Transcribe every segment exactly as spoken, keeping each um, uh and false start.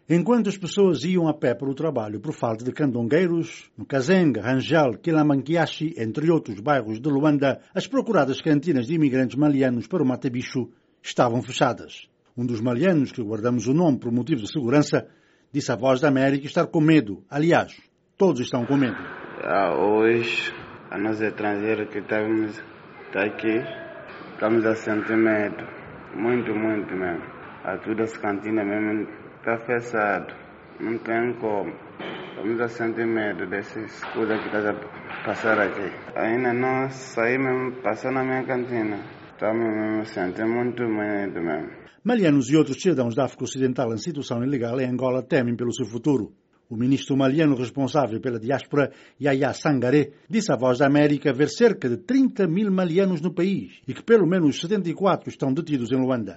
Enquanto as pessoas iam a pé para o trabalho por falta de candongueiros, no Kazenga, Rangel, Quilamanquiaxi, entre outros bairros de Luanda, as procuradas cantinas de imigrantes malianos para o mata-bicho estavam fechadas. Um dos malianos, que guardamos o nome por motivo de segurança, disse à Voz da América estar com medo. Aliás, todos estão com medo. Ah, hoje, a nós estrangeiros que estamos aqui, estamos a sentir medo. Muito, muito mesmo. A todas as cantinas mesmo está fechado. Não tem como. Estamos a sentir medo dessas coisas que estão a passar aqui. Ainda não saí mesmo, passar na minha cantina. Estamos mesmo sentindo muito medo mesmo. Malianos e outros cidadãos da África Ocidental em situação ilegal em Angola temem pelo seu futuro. O ministro maliano responsável pela diáspora, Yaya Sangaré, disse à Voz da América ver cerca de trinta mil malianos no país e que pelo menos setenta e quatro estão detidos em Luanda.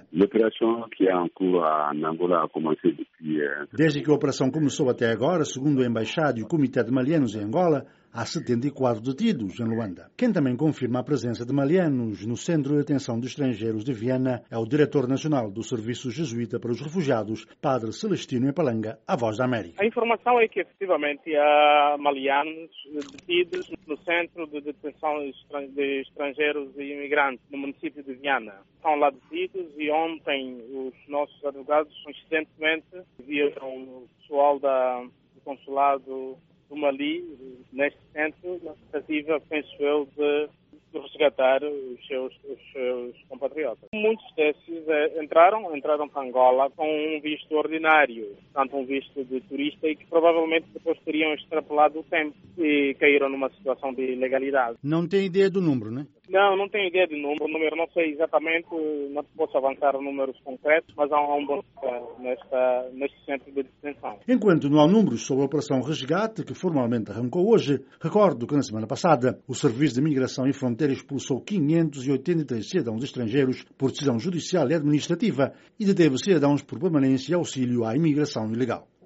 Desde que a operação começou até agora, segundo a Embaixada e o Comitê de Malianos em Angola, há setenta e quatro detidos em Luanda. Quem também confirma a presença de malianos no Centro de Atenção de Estrangeiros de Viana é o diretor nacional do Serviço Jesuíta para os Refugiados, Padre Celestino Epalanga, à Voz da América. A informação é que, efetivamente, há malianos detidos no Centro de Detenção de Estrangeiros e Imigrantes, no município de Viana. Estão lá detidos e ontem os nossos advogados, coincidentemente, viram o pessoal da, do consulado do Mali, neste centro, na tentativa, penso eu, de, de resgatar os seus, os seus compatriotas. Muitos desses eh, entraram, entraram para Angola com um visto ordinário, tanto um visto de turista, e que provavelmente depois teriam extrapolado o tempo e caíram numa situação de ilegalidade. Não tem ideia do número, né? Não, não tenho ideia de número. O número não sei exatamente, não posso avançar números concretos, mas há um bom nesta, neste centro de detenção. Enquanto não há números sobre a Operação Resgate, que formalmente arrancou hoje, recordo que na semana passada o Serviço de Migração e Fronteiras expulsou quinhentos e oitenta e três cidadãos estrangeiros por decisão judicial e administrativa e deteve cidadãos por permanência e auxílio à imigração ilegal.